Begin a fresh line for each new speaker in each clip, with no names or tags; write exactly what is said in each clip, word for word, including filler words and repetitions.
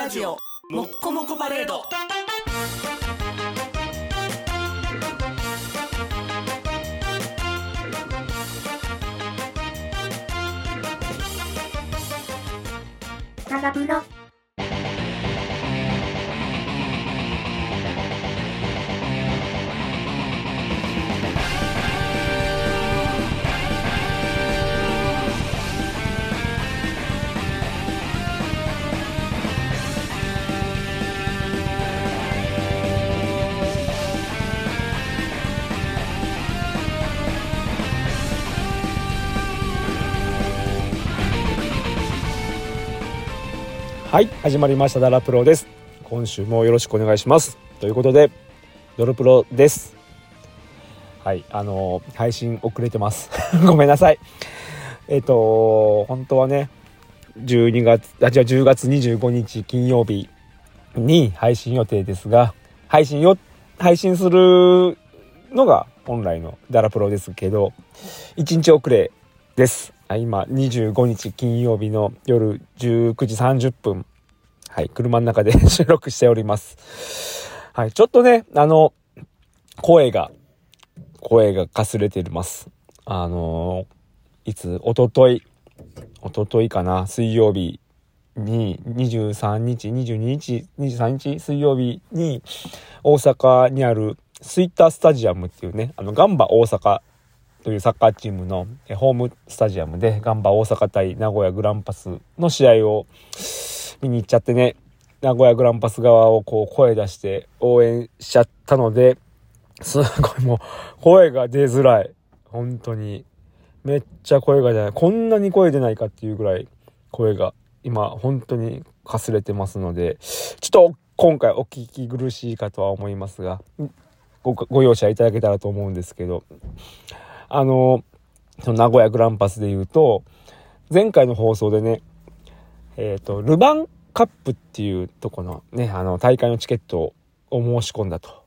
ラジオもっこもこパレード。
タガプロ。
はい、始まりましたダラプロです。今週もよろしくお願いしますということでドロプロです。はい、あのー、配信遅れてますごめんなさい。えっと本当はねじゅうにがつあじゃあじゅうがつにじゅうごにち金曜日に配信予定ですが、配信よ配信するのが本来のダラプロですけどいちにち遅れです。今にじゅうごにち金曜日の夜じゅうくじさんじゅっぷん、はい、車の中で収録しております。はい、ちょっとねあの声が声がかすれてます。あのいつおとといおとといかな水曜日ににじゅうさんにちにじゅうににちにじゅうさんにち水曜日に大阪にあるスイッタースタジアムっていうね、あのガンバ大阪というサッカーチームのホームスタジアムでガンバ大阪対名古屋グランパスの試合を見に行っちゃってね、名古屋グランパス側をこう声出して応援しちゃったので、すごいもう声が出づらい。本当にめっちゃ声が出ない。こんなに声出ないかっていうぐらい声が今本当にかすれてますので、ちょっと今回お聞き苦しいかとは思いますが ご, ご容赦いただけたらと思うんですけど、あのその名古屋グランパスで言うと前回の放送でね、えっとルヴァンカップっていうとこのねあの大会のチケットを申し込んだと。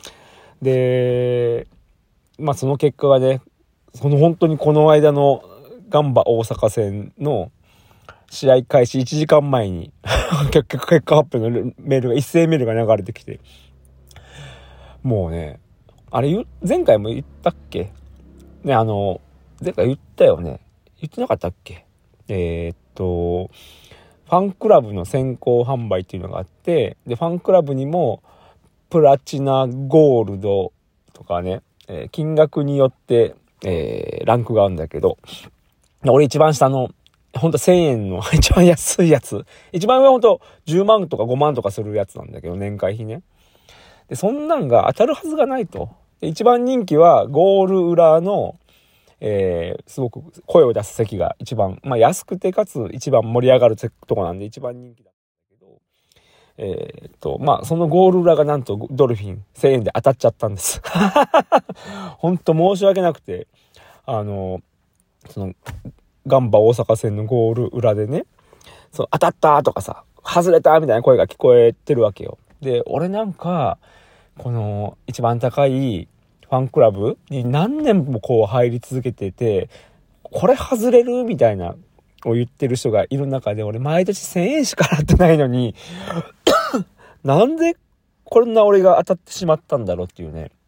でまあその結果がね、その本当にこの間のガンバ大阪戦の試合開始いちじかんまえに結果結果発表のメールが一斉メールが流れてきて、もうねあれ前回も言ったっけね、あの前回言ったよね、言ってなかったっけ。えー、っとファンクラブの先行販売っていうのがあって、でファンクラブにもプラチナゴールドとかね、えー、金額によって、えー、ランクがあるんだけど、俺一番下のほんとせんえんの一番安いやつ、一番上ほんとじゅうまんとかごまんとかするやつなんだけど、年会費ね。でそんなんが当たるはずがないと。で一番人気はゴール裏の、えー、すごく声を出す席が一番、まあ、安くてかつ一番盛り上がるとこなんで一番人気だったんだけど、えー、っとまあそのゴール裏がなんとドルフィンせんえんで当たっちゃったんですほんと申し訳なくて、あのそのガンバ大阪戦のゴール裏でね、その当たったとかさ外れたみたいな声が聞こえてるわけよ。で俺なんかこの一番高いファンクラブに何年もこう入り続けてて、これ外れるみたいなを言ってる人がいる中で、俺毎年せんえんしか払ってないのになんでこんな俺が当たってしまったんだろうっていうね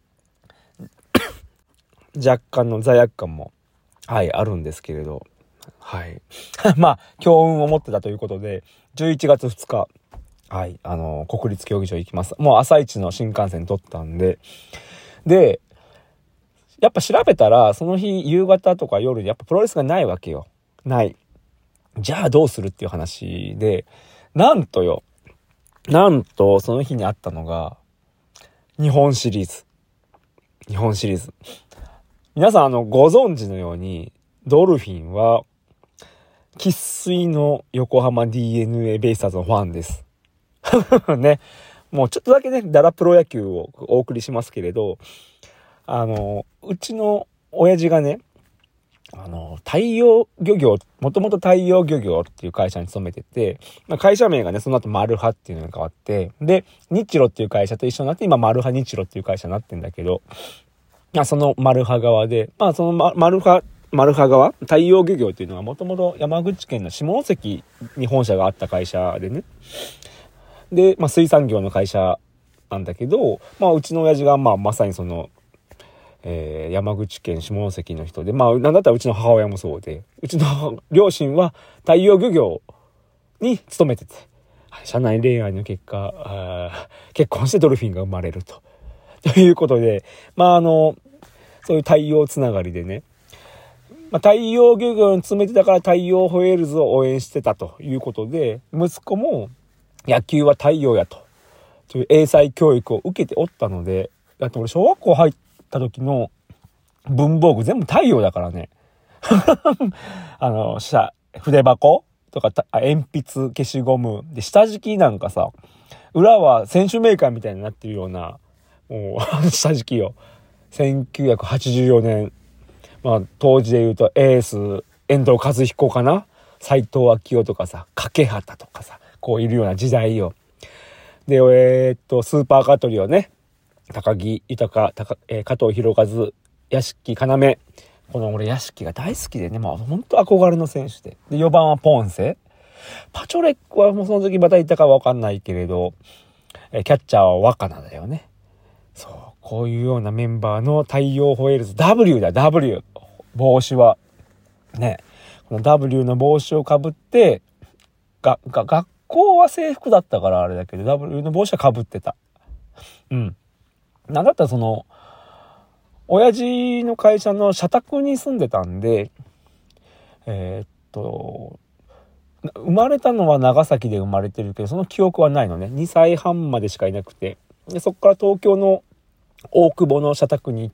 若干の罪悪感もはいあるんですけれど、はいまあ強運を持ってたということでじゅういちがつふつか、はい、あのー、国立競技場行きます。もう朝一の新幹線取ったんで、で、やっぱ調べたら、その日夕方とか夜にやっぱプロレスがないわけよ。ない。じゃあどうするっていう話で、なんとよ、なんとその日にあったのが、日本シリーズ。日本シリーズ。皆さんあの、ご存知のように、ドルフィンは、生粋の横浜 ディーエヌエー ベイスターズのファンです。ね、もうちょっとだけねダラプロ野球をお送りしますけれど、あのうちの親父がね、あの太陽漁業、もともと太陽漁業っていう会社に勤めてて、まあ、会社名がねその後マルハっていうのに変わって、で日露っていう会社と一緒になって今マルハ日露っていう会社になってんだけど、まあ、そのマルハ側で、まあそのママルハマルハ側太陽漁業っていうのはもともと山口県の下関に本社があった会社でね、 で、まあ、水産業の会社なんだけど、まあ、うちの親父が、まあ、まさにその、えー、山口県下関の人で、まあ、なんだったらうちの母親もそうで、うちの両親は太陽漁業に勤めてて、社内恋愛の結果、あ結婚してドルフィンが生まれると。ということで、まあ、あの、そういう太陽つながりでね、まあ、太陽漁業に勤めてたから太陽ホエールズを応援してたということで、息子も野球は太陽やと、という英才教育を受けておったので、だって俺小学校入った時の文房具全部太陽だからね。あの、筆箱とか鉛筆、消しゴムで、下敷きなんかさ、裏は選手メーカーみたいになってるような、もう下敷きよ。せんきゅうひゃくはちじゅうよねん、まあ当時で言うとエース遠藤和彦かな、斎藤昭夫とかさ、掛畑とかさ、こういるような時代よ。で、えー、っとスーパーカトリオね、高木豊、高、えー、加藤博和、屋敷要、この俺屋敷が大好きでね、まあ本当憧れの選手で、でよばんはポンセ、パチョレックはもうその時またいたかは分かんないけれど、えー、キャッチャーは若菜だよね。そう、こういうようなメンバーの太陽ホエールズ W だ W、 帽子はね、この W の帽子をかぶってがが学校は制服だったからあれだけど W の帽子はかぶってた。うん。なんだったらその親父の会社の社宅に住んでたんで、えー、っと生まれたのは長崎で生まれてるけどその記憶はないのね。にさいはんまでしかいなくて、でそこから東京の大久保の社宅に行って、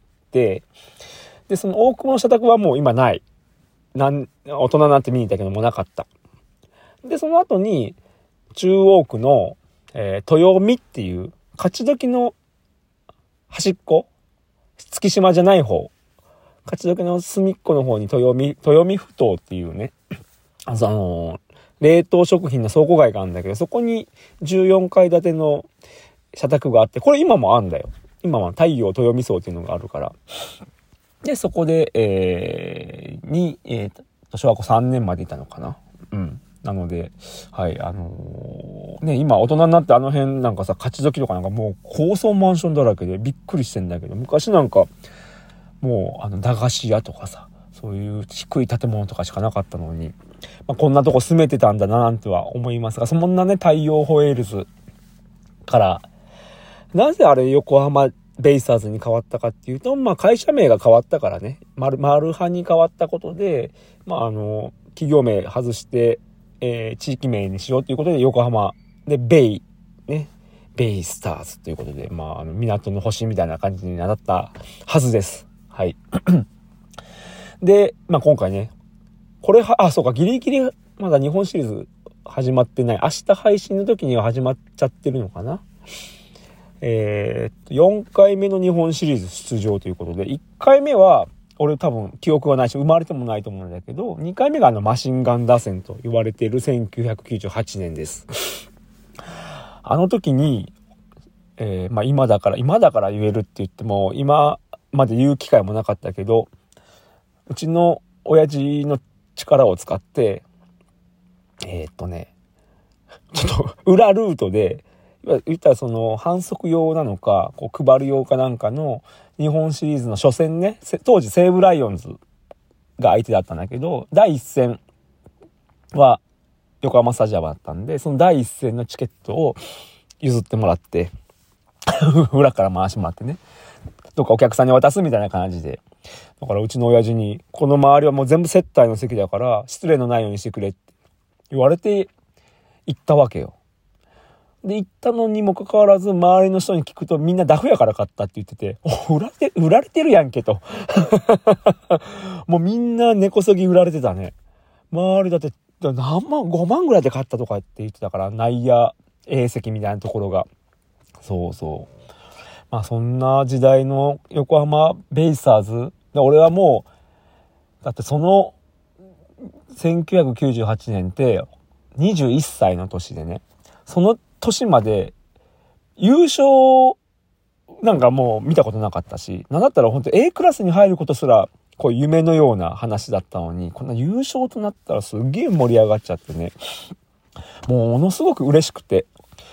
でその大久保の社宅はもう今ない、なん大人になって見に行ったけどもうなかった。でその後に中央区の、えー、豊見っていう勝どきの端っこ、月島じゃない方、勝どきの隅っこの方に豊見豊見ふ頭っていうね、あの冷凍食品の倉庫街があるんだけど、そこにじゅうよんかい建ての社宅があって、これ今もあんだよ。今は太陽豊見荘っていうのがあるから。でそこで、えー、に、えー、小学校さんねんまでいたのかな。うん。なので、はいあのー、ね今大人になってあの辺なんかさ、勝どきとかなんかもう高層マンションだらけでびっくりしてんだけど、昔なんかもうあの駄菓子屋とかさ、そういう低い建物とかしかなかったのに、まあ、こんなとこ住めてたんだななんては思いますが、そんなね太陽ホエールズからなぜあれ横浜ベイスターズに変わったかっていうと、まあ会社名が変わったからね、マル、マルハに変わったことで、まああの企業名外して、えー、地域名にしようということで横浜でベイね、ベイスターズということで、まああの港の星みたいな感じになったはずです。はい。で、まあ今回ね、これはあそうかギリギリまだ日本シリーズ始まってない、明日配信の時には始まっちゃってるのかな。えー、よんかいめの日本シリーズ出場ということで、いっかいめは俺多分記憶はないし生まれてもないと思うんだけど、にかいめがあのマシンガン打線と言われているせんきゅうひゃくきゅうじゅうはちねんです。あの時に、えー、まあ今だから今だから言えるって言っても今まで言う機会もなかったけど、うちの親父の力を使ってえー、っとねちょっと裏ルートで言ったらその反則用なのかこう配る用かなんかの日本シリーズの初戦ね、当時西武ライオンズが相手だったんだけど、だいいっ戦は横浜スタジアムだったんで、そのだいいっ戦のチケットを譲ってもらって裏から回してもらってね、どっかお客さんに渡すみたいな感じで、だからうちの親父にこの周りはもう全部接待の席だから失礼のないようにしてくれって言われて行ったわけよ。で行ったのにもかかわらず周りの人に聞くとみんなダフやから買ったって言ってて、お売られて売られてるやんけともうみんな根こそぎ売られてたね。周りだって何万ごまんぐらいで買ったとかって言ってたから、内野 A 席みたいなところが、そうそうまあそんな時代の横浜ベイスターズで、俺はもうだってそのせんきゅうひゃくきゅうじゅうはちねんってにじゅういっさいの年でね、その年まで優勝なんかもう見たことなかったし、なんだったら本当 A クラスに入ることすらこう夢のような話だったのに、こんな優勝となったらすげえ盛り上がっちゃってね、もうものすごく嬉しくて、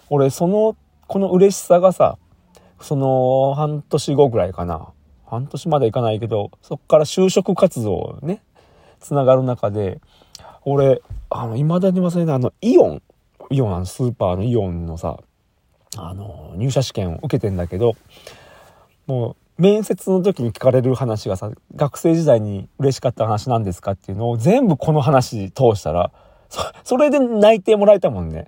俺そのこの嬉しさがさ、その半年後ぐらいかな、半年までいかないけど、そっから就職活動ねつながる中で、俺あの未だに忘れない、あのイオンイオンあのスーパーのイオンのさ、あの入社試験を受けてんだけど、もう面接の時に聞かれる話がさ、学生時代に嬉しかった話なんですかっていうのを全部この話通したら、そ, それで内定もらえたもんね。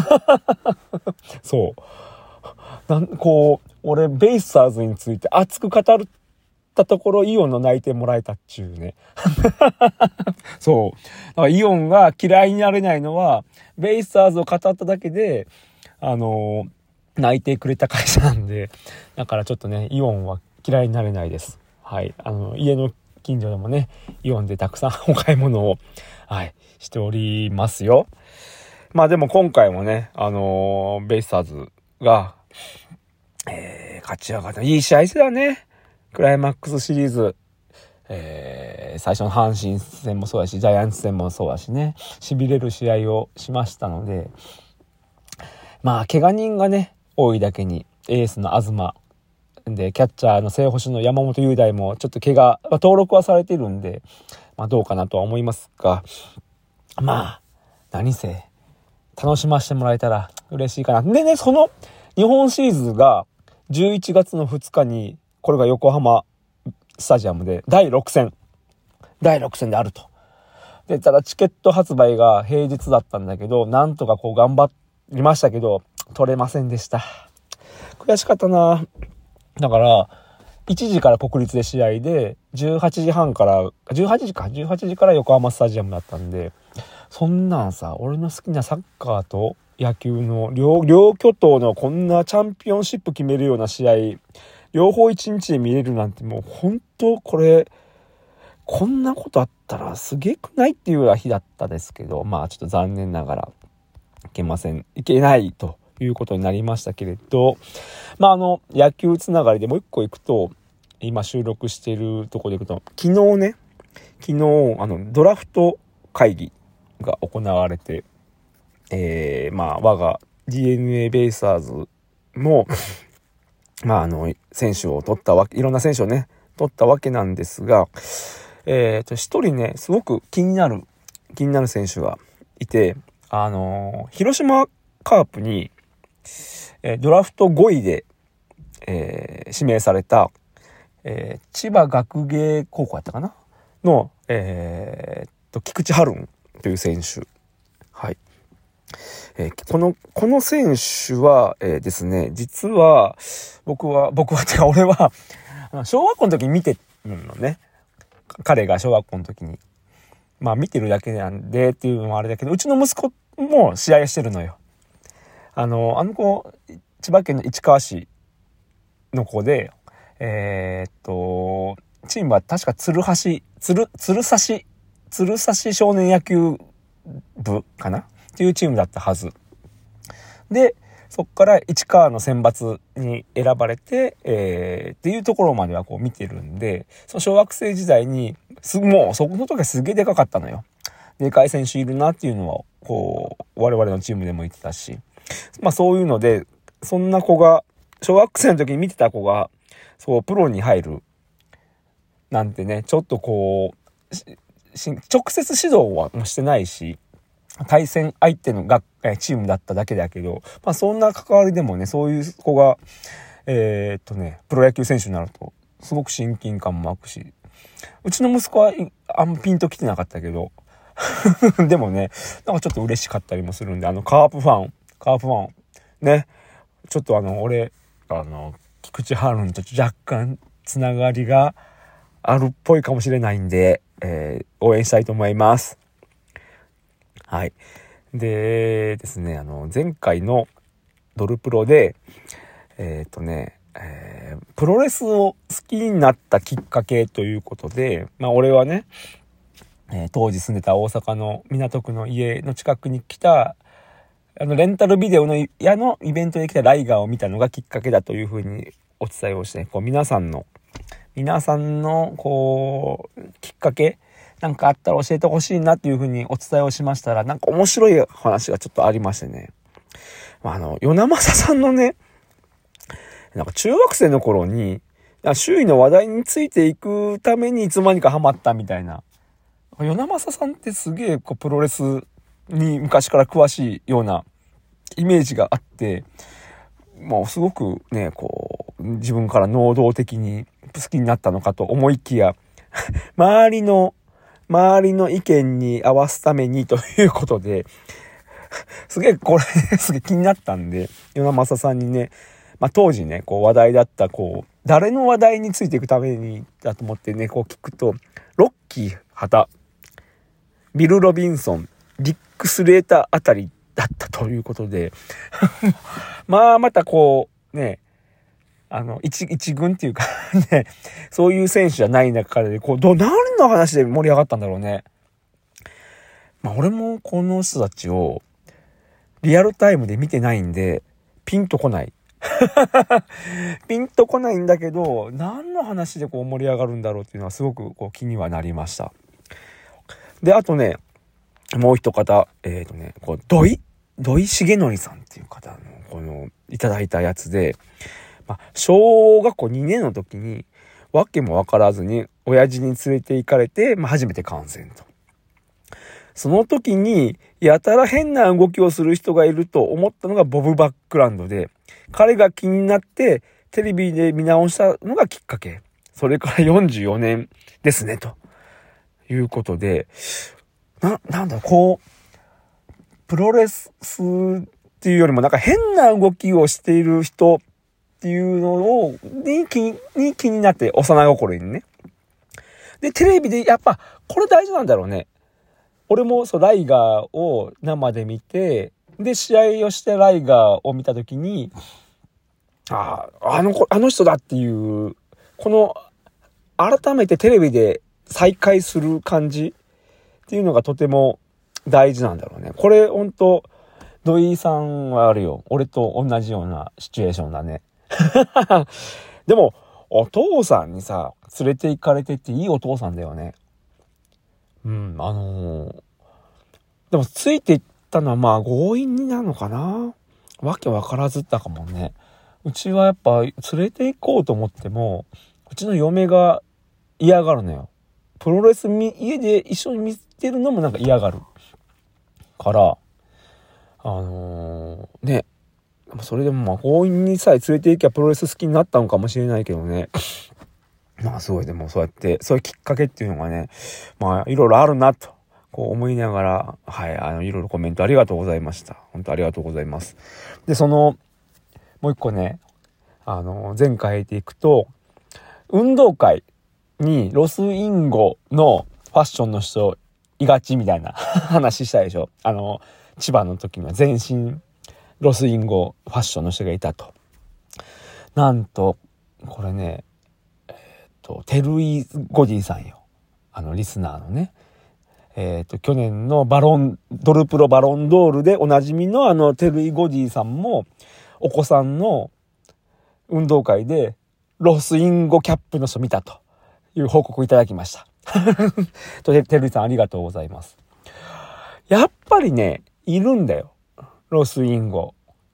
そうなんこう俺ベイスターズについて熱く語ったところ、イオンの内定もらえたっちゅうね。そうだからイオンが嫌いになれないのは、ベイスターズを語っただけであの内定くれた会社なんで、だからちょっとねイオンは嫌いになれないです。はい、あの家の近所でもねイオンでたくさんお買い物を、はい、しておりますよ。まあでも今回もね、あのー、ベイスターズが、えー、勝ち上がったいい試合してたね。クライマックスシリーズ、えー、最初の阪神戦もそうだし、ジャイアンツ戦もそうだしね、痺れる試合をしましたので、まあ怪我人がね多いだけに、エースの東でキャッチャーの正捕手の山本雄大もちょっと怪我、まあ、登録はされているんで、まあ、どうかなとは思いますが、まあ何せ楽しませてもらえたら嬉しいかな。でね、その日本シリーズがじゅういちがつのふつかに、これが横浜スタジアムでだいろくせんだいろくせんであると。でただチケット発売が平日だったんだけど、なんとかこう頑張りましたけど取れませんでした。悔しかったな。だからいちじから国立で試合で、じゅうはちじはんからじゅうはちじかじゅうはちじから横浜スタジアムだったんで、そんなんさ、俺の好きなサッカーと野球の 両, 両巨頭のこんなチャンピオンシップ決めるような試合両方一日で見れるなんて、もう本当これこんなことあったらすげえくないっていうような日だったですけど、まあちょっと残念ながらいけませんいけないということになりましたけれど、まああの野球つながりでもう一個いくと、今収録しているところでいくと、昨日ね昨日あのドラフト会議が行われて、えー、まあ我が ディーエヌエー ベイスターズもまああの選手を取ったわけ、いろんな選手をね取ったわけなんですが、えーと一人ねすごく気になる気になる選手がいて、あのー、広島カープに、えー、ドラフトごいで、えー、指名された、えー、千葉学芸高校やったかなの、えー、と菊池春という選手、はい、えー、このこの選手は、えー、ですね、実は僕は僕はてか俺は小学校の時に見てるのね。彼が小学校の時にまあ見てるだけなんでっていうのもあれだけど、うちの息子も試合してるのよ。あのあの子千葉県の市川市の子で、えー、っとチームは確か鶴橋鶴鶴橋鶴橋少年野球部かなっていうチームだったはずで、そっから市川の選抜に選ばれて、えー、っていうところまではこう見てるんで、その小学生時代にすもうそこの時はすげえでかかったのよ。でかい選手いるなっていうのはこう我々のチームでも言ってたし、まあそういうので、そんな子が小学生の時に見てた子がそうプロに入るなんてね、ちょっとこう直接指導はしてないし、対戦相手のがチームだっただけだけど、まあそんな関わりでもね、そういう子がえー、っとねプロ野球選手になるとすごく親近感も湧くし、うちの息子はあんまピンときてなかったけどでもねなんかちょっと嬉しかったりもするんで、あのカープファンカープファンね、ちょっとあの俺あの菊池春と若干つながりがあるっぽいかもしれないんで、えー、応援したいと思います。はい。でですね、あの前回のドルプロでえっとね、えー、プロレスを好きになったきっかけということで、まあ俺はね、えー、当時住んでた大阪の港区の家の近くに来たあのレンタルビデオの屋のイベントで来たライガーを見たのがきっかけだというふうにお伝えをして、こう皆さんの皆さんのこうきっかけなんかあったら教えてほしいなっていうふうにお伝えをしましたら、なんか面白い話がちょっとありましてね。 あの、与那政さんのね、なんか中学生の頃に、周囲の話題についていくためにいつまにかハマったみたいな。与那政さんってすげえこうプロレスに昔から詳しいようなイメージがあって、もうすごくね、こう、自分から能動的に好きになったのかと思いきや、周りの、周りの意見に合わすためにということで、すげえこれ、すげえ気になったんで、与那政さんにね、まあ当時ね、こう話題だった、こう、誰の話題についていくためにだと思ってね、こう聞くと、ロッキー畑、ビル・ロビンソン、リック・スレーターあたりだったということで、まあまたこう、ね、あの、一、一軍っていうかね、そういう選手じゃない中で、こう、ど、何の話で盛り上がったんだろうね。まあ俺もこの人たちをリアルタイムで見てないんで、ピンとこない。ピンとこないんだけど、何の話でこう盛り上がるんだろうっていうのはすごくこう気にはなりました。で、あとね、もう一方、えっとね、こう、土井、土井重則さんっていう方の、この、いただいたやつで、まあ、小学校にねんの時に、わけもわからずに、親父に連れて行かれて、まあ、初めて観戦と。その時に、やたら変な動きをする人がいると思ったのがボブ・バックランドで、彼が気になってテレビで見直したのがきっかけ。それからよんじゅうよねんですね、ということで、な、なんだ、こう、プロレスっていうよりもなんか変な動きをしている人っていうのを、に気に、に気になって幼心にね。で、テレビでやっぱこれ大事なんだろうね。俺もそう、ライガーを生で見て、で、試合をしてライガーを見たときに、ああ、あの子、あの人だっていう、この、改めてテレビで再会する感じっていうのがとても大事なんだろうね。これ、ほんと、土井さんはあるよ。俺と同じようなシチュエーションだね。でも、お父さんにさ、連れて行かれてっていいお父さんだよね。うん、あのー、でもついていったのはまあ強引になるのかな。わけわからずったかもね。うちはやっぱ連れて行こうと思っても、うちの嫁が嫌がるのよ。プロレスみ家で一緒に見てるのもなんか嫌がるから、あのー、ね、それでもまあ強引にさえ連れて行きゃプロレス好きになったのかもしれないけどね。まあすごい、でもそうやって、そういうきっかけっていうのがね、まあいろいろあるなと、こう思いながら、はい、あの、いろいろコメントありがとうございました。本当ありがとうございます。で、その、もう一個ね、あの、前回でいくと、運動会にロスインゴのファッションの人いがちみたいな話したでしょ。あの、千葉の時の全身ロスインゴファッションの人がいたと。なんと、これね、テルイゴディさんよ。あの、リスナーのね。えっと、去年のバロン、ドルプロバロンドールでおなじみのあの、テルイゴディさんも、お子さんの運動会で、ロスインゴキャップの人見たという報告いただきました。と、テルイさんありがとうございます。やっぱりね、いるんだよ。ロスインゴ。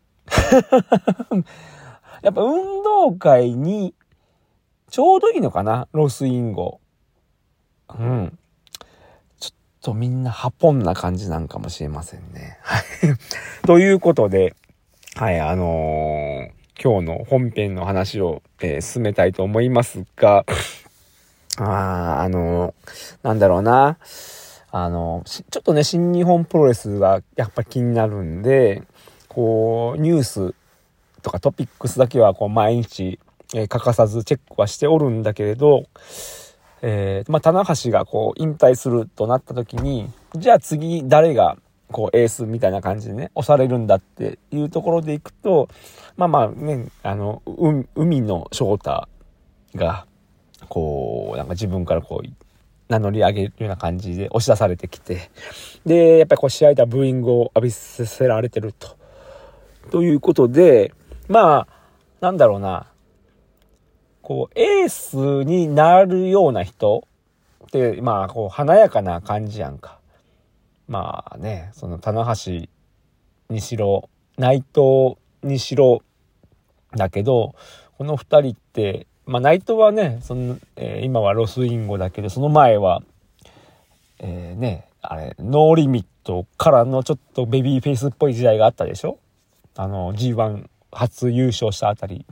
やっぱ運動会に、ちょうどいいのかな、ロスインゴ。うん。ちょっとみんなハポンな感じなんかもしれませんね。はい。ということで、はい、あのー、今日の本編の話を、えー、進めたいと思いますが、あー、あのー、なんだろうな。あのー、ちょっとね、新日本プロレスがやっぱ気になるんで、こう、ニュースとかトピックスだけはこう毎日、えー、欠かさずチェックはしておるんだけれど、えー、まあ、棚橋がこう引退するとなった時に、じゃあ次誰がこうエースみたいな感じでね、押されるんだっていうところでいくと、まあまあね、あの、う海の翔太が、こう、なんか自分からこう、名乗り上げるような感じで押し出されてきて、で、やっぱりこう試合ではブーイングを浴びせられてると。ということで、まあ、なんだろうな、こう、エースになるような人って、まあ、こう、華やかな感じやんか。まあね、その、棚橋にしろ、 内藤にしろだけど、この二人って、まあ内藤はね、その、えー、今はロスインゴだけど、その前は、えー、ね、あれ、ノーリミットからのちょっとベビーフェイスっぽい時代があったでしょ？あの、ジーワン 初優勝したあたり。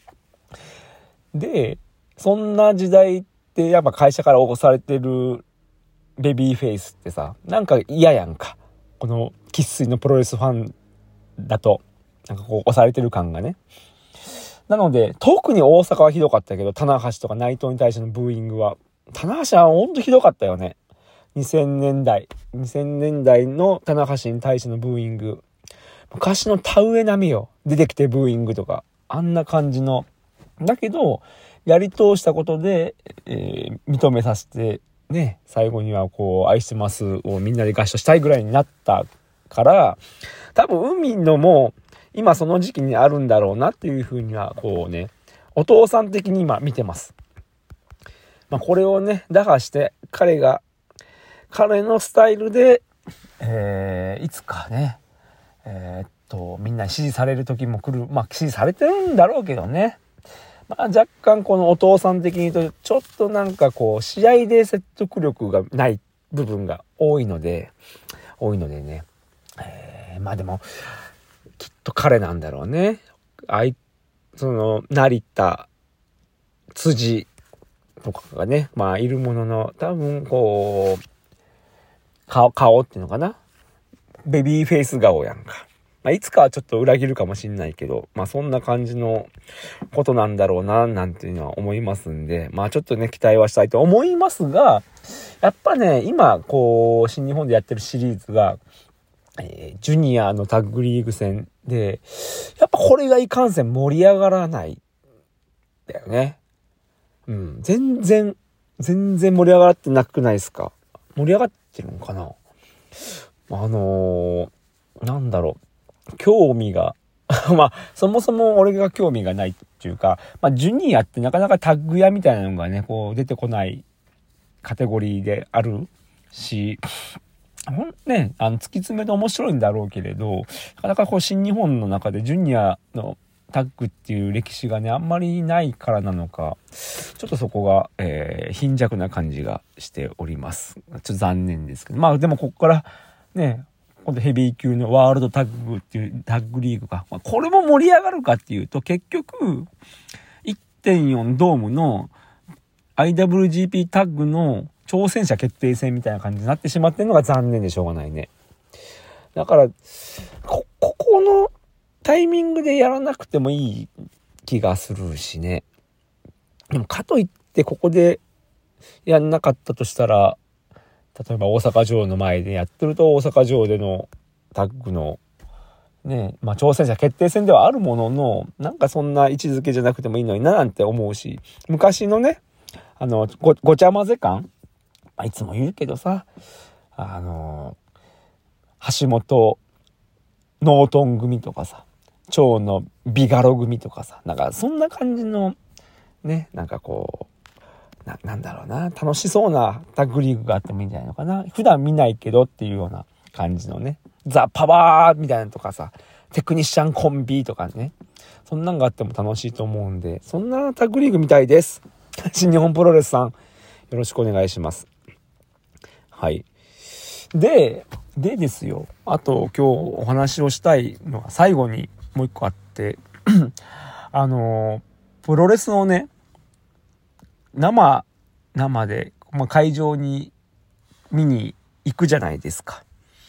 で、そんな時代ってやっぱ会社から押されてるベビーフェイスってさ、なんか嫌やんか。この生粋のプロレスファンだと、なんかこう押されてる感がね。なので、特に大阪はひどかったけど、棚橋とか内藤に対してのブーイングは、棚橋はほんとひどかったよね。にせんねんだい、にせんねんだいの棚橋に対してのブーイング。昔の田植え並みよ。出てきてブーイングとか。あんな感じの。だけど、やり通したことで、えー、認めさせて、ね、最後にはこう、愛してますをみんなで合唱したいぐらいになったから、多分海のも、今その時期にあるんだろうなっていうふうには、こうね、お父さん的に今見てます。まあこれをね、打破して、彼が、彼のスタイルで、えー、いつかね、えー、っと、みんなに支持される時も来る。まあ支持されてるんだろうけどね。まあ若干このお父さん的に言うと、ちょっとなんかこう、試合で説得力がない部分が多いので、多いのでね。えー、まあでも、きっと彼なんだろうね。あい、その、成田、辻とかがね、まあいるものの、多分こう、顔、顔っていうのかな。ベビーフェイス顔やんか。まあいつかはちょっと裏切るかもしんないけど、まあそんな感じのことなんだろうな、なんていうのは思いますんで、まあちょっとね、期待はしたいと思いますが、やっぱね、今、こう、新日本でやってるシリーズが、えー、ジュニアのタッグリーグ戦で、やっぱこれがいかんせん盛り上がらないだよね。うん、全然全然盛り上がってなくないですか？盛り上がってるのかな？あのー、なんだろう、興味がまあそもそも俺が興味がないっていうか、まあジュニアってなかなかタッグ屋みたいなのがね、こう出てこないカテゴリーであるし、ほんね、あの突き詰めて面白いんだろうけれど、なかなかこう新日本の中でジュニアのタッグっていう歴史がねあんまりないからなのか、ちょっとそこが、えー、貧弱な感じがしております。ちょっと残念ですけど、まあでもここからね、今度ヘビー級のワールドタッグっていうタッグリーグが、まあ、これも盛り上がるかっていうと、結局 いってんよん ドームの アイダブリュージーピー タッグの挑戦者決定戦みたいな感じになってしまってるのが残念でしょうがないね。だからこ、ここのタイミングでやらなくてもいい気がするしね。でもかといってここでやんなかったとしたら、例えば大阪城の前でやってると、大阪城でのタッグのね、まあ挑戦者決定戦ではあるものの、なんかそんな位置づけじゃなくてもいいのにななんて思うし、昔のね、あの ご, ごちゃ混ぜ感、まあ、いつも言うけどさ、あの橋本ノートン組とかさ、蝶のビガロ組とかさ、なんかそんな感じのね、なんかこう な, なんだろうな、楽しそうなタッグリーグがあってもいいんじゃないのかな。普段見ないけどっていうような感じのね、ザ・パワーみたいなのとかさ、テクニシャンコンビとかね、そんなんがあっても楽しいと思うんで、そんなタッグリーグみたいです。新日本プロレスさん、よろしくお願いします。はい。で、でですよ。あと今日お話をしたいのが最後にもう一個あって、あのプロレスをね、生生で、まあ、会場に見に行くじゃないですか。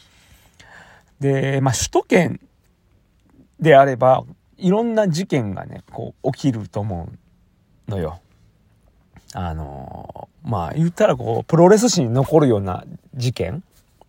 で、まあ首都圏であればいろんな事件がね、こう起きると思うのよ。あのまあ言ったらこうプロレス史に残るような事件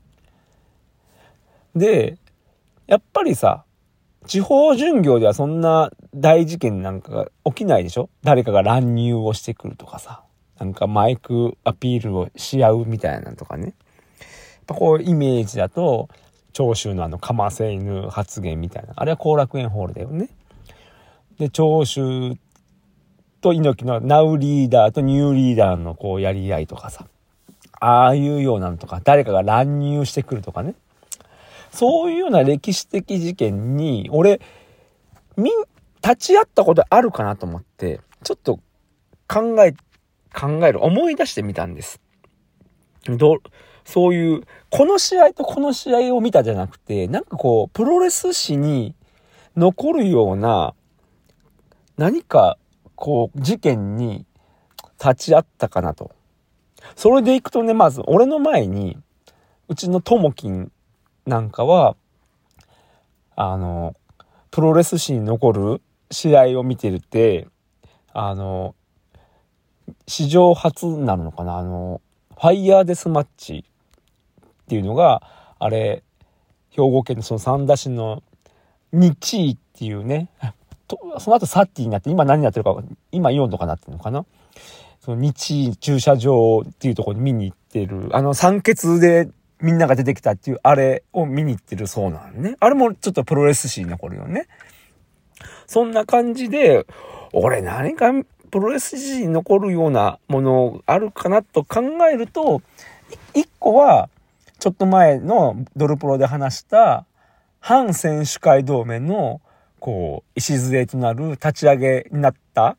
で、やっぱりさ、地方巡業ではそんな大事件なんかが起きないでしょ。誰かが乱入をしてくるとかさ、なんかマイクアピールをし合うみたいなのとかね。やっぱこうイメージだと長州のあのかませ犬発言みたいな、あれは後楽園ホールだよね。で、長州と猪木のナウリーダーとニューリーダーのこうやり合いとかさ、ああいうようなのとか、誰かが乱入してくるとかね。 そういうような歴史的事件に俺み立ち会ったことあるかなと思ってちょっと考え考える思い出してみたんです。どそういうこの試合とこの試合を見たじゃなくて、なんかこうプロレス史に残るような何かこう事件に立ち会ったかなと。それでいくとね、まず俺の前にうちのともきんなんかはあのプロレス史に残る試合を見てるってあの史上初になるのかな、あのファイヤーデスマッチっていうのがあれ兵庫県のその三田市の日位っていうねとその後サッティになって今何やってるか今イオンとかなってるのかな、その日位駐車場っていうところに見に行ってるあの酸欠でみんなが出てきたっていうあれを見に行ってるそうなのね。あれもちょっとプロレス史に残るよね。そんな感じで俺何かプロレス史に残るようなものあるかなと考えると、一個はちょっと前のドルプロで話した反選手会同盟のこう礎となる立ち上げになった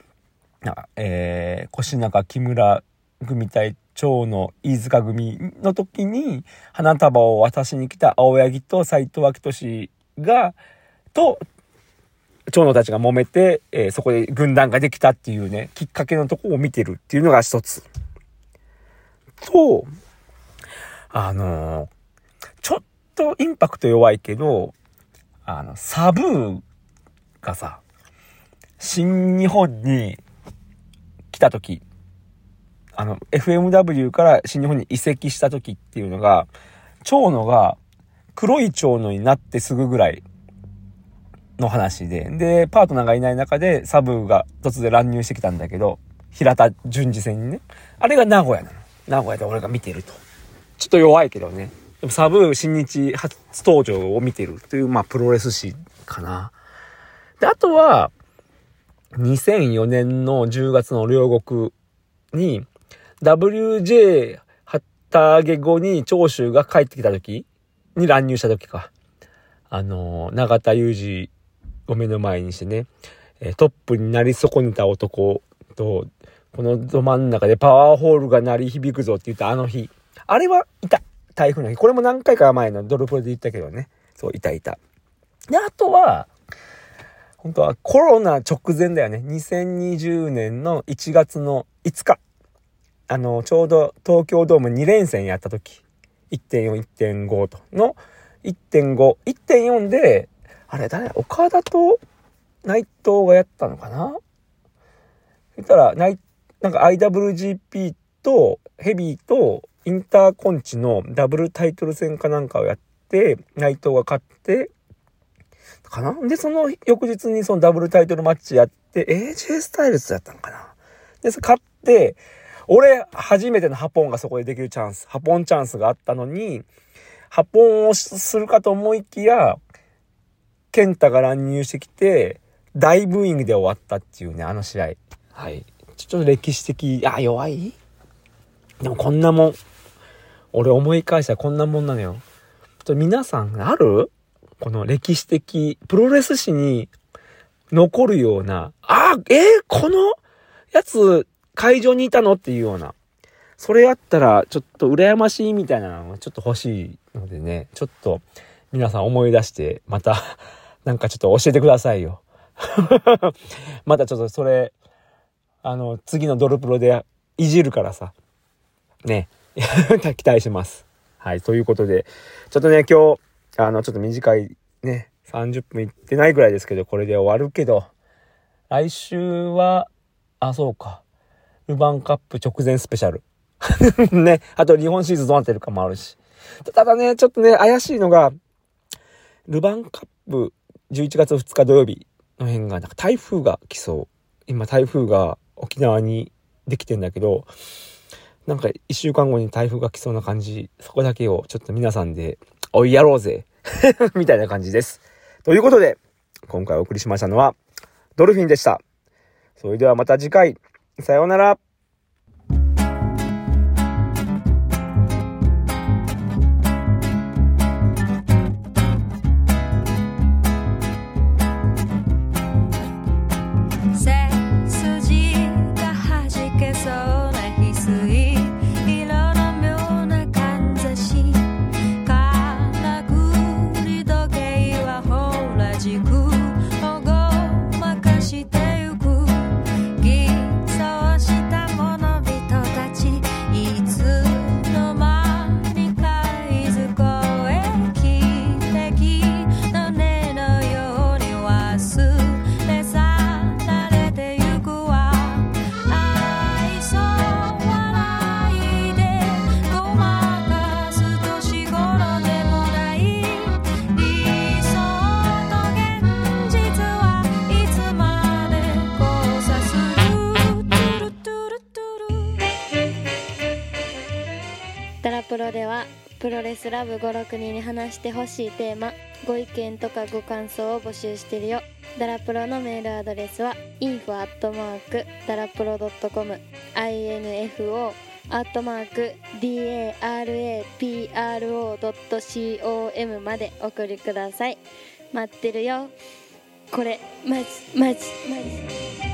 えー、越中木村組対長野飯塚組の時に花束を渡しに来た青柳と斎藤明俊がと長野たちが揉めて、えー、そこで軍団ができたっていうねきっかけのところを見てるっていうのが一つと、あのー、ちょっとインパクト弱いけどあのサブーがさ新日本に来た時、あの エフエムダブリュー から新日本に移籍した時っていうのが長野が黒い長野になってすぐぐらいの話で、でパートナーがいない中でサブが突然乱入してきたんだけど平田純次戦にね、あれが名古屋なの。名古屋で俺が見てるとちょっと弱いけどね、でもサブ新日初登場を見てるというまあプロレス史かな。であとはにせんよねんのじゅうがつの両国に ダブリュージェー 旗揚げ後に長州が帰ってきた時に乱入した時か、あの永田裕二を目の前にしてね、トップになり損ねた男とこのど真ん中でパワーホールが鳴り響くぞって言ったあの日、あれはいた台風の日、これも何回か前のドルプロで言ったけどね、そういたいた。であとは本当はコロナ直前だよね。にせんにじゅうねんのいちがつのいつか。あの、ちょうど東京ドームに連戦やった時。いってんよん、いってんご との いってんご、いってんよん で、あれ誰岡田と内藤がやったのかな。そしたら、なんか アイダブリュージーピー とヘビーとインターコンチのダブルタイトル戦かなんかをやって、内藤が勝って、かなで、その翌日にそのダブルタイトルマッチやって、エージェー スタイルズやったのかなで、勝って、俺、初めてのハポンがそこでできるチャンス、ハポンチャンスがあったのに、ハポンをするかと思いきや、ケンタが乱入してきて、大ブーイングで終わったっていうね、あの試合。はい。ちょっと歴史的、あ、弱い？でもこんなもん、俺思い返したらこんなもんなのよ。ちょっと皆さんある？この歴史的プロレス史に残るような、あ、えー、このやつ会場にいたのっていうような、それやったらちょっと羨ましいみたいなのがちょっと欲しいのでね、ちょっと皆さん思い出してまたなんかちょっと教えてくださいよ。またちょっとそれあの次のドルプロでいじるからさね期待します。はい、ということでちょっとね今日あのちょっと短いねさんじゅっぷんいってないぐらいですけどこれで終わるけど、来週はあそうかルヴァンカップ直前スペシャルね、あと日本シリーズどうなってるかもあるし、ただねちょっとね怪しいのがルヴァンカップじゅういちがつふつか土曜日の辺がなんか台風が来そう。今台風が沖縄にできてんだけど、なんかいっしゅうかんごに台風が来そうな感じ、そこだけをちょっと皆さんでおいやろうぜみたいな感じです。ということで今回お送りしましたのはドルフィンでした。それではまた次回、さようなら。
ダラプロではプロレスラブごろくにんに話してほしいテーマ、ご意見とかご感想を募集してるよ。ダラプロのメールアドレスは インフォ アットマーク ダラプロ ドットコム インフォ アットマーク ダラプロ ドットコム までお送りください。待ってるよ。これマジマジマジ